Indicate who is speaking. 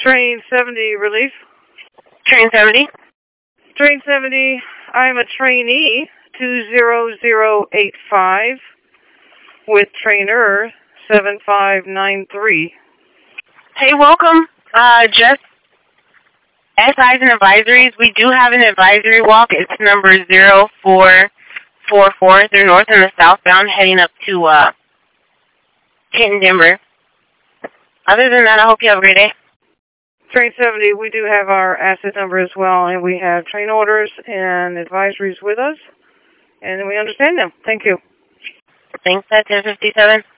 Speaker 1: Train 70 relief.
Speaker 2: Train 70?
Speaker 1: Train 70, I'm a trainee, 20085, with trainer 7593.
Speaker 2: Hey, welcome. Just SIs and advisories. We do have an advisory walk. It's number 0444. They're north and the southbound heading up to Canton, Denver. Other than that, I hope you have a great day.
Speaker 1: Train 70, we do have our asset number as well, and we have train orders and advisories with us, and we understand them. Thank you.
Speaker 2: Thanks, at 1057.